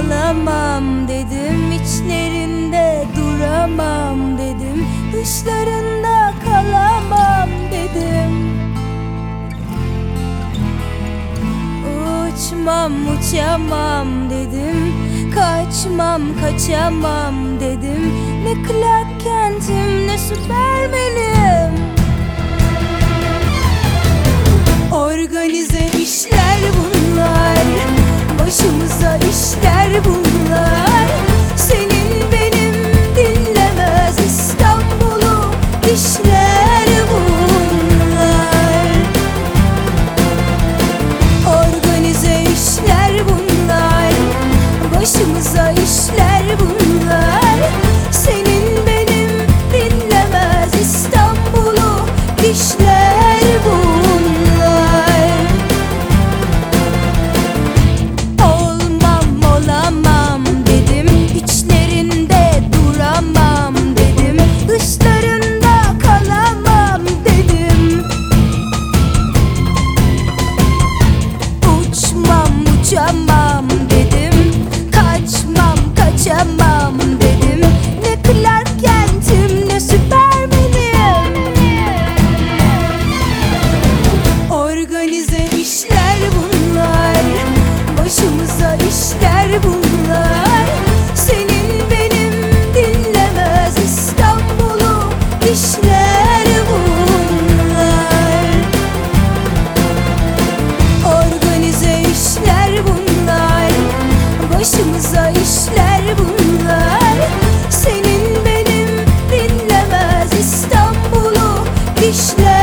olamam dedim, içlerinde duramam dedim, dışlarında kalamam dedim. Uçmam uçamam dedim, kaçmam kaçamam dedim. Ne Clark Kent'im ne Superman'im. Organize işler bunlar, başımıza işler bunlar. Senin benim dinlemez İstanbul'u işler bunlar. Organize işler bunlar, başımıza işler bunlar. Senin benim dinlemez İstanbul'u işler bunlar. Uçamam dedim, kaçmam kaçamam dedim. Ne Clark Kent'im ne Superman'im. Organize işler bunlar, başımıza işler bunlar. Senin benim dinlemez İstanbul'u işler bunlar. Organize işler bunlar, başımıza işler bunlar. Senin benim dinlemez İstanbul'u işler.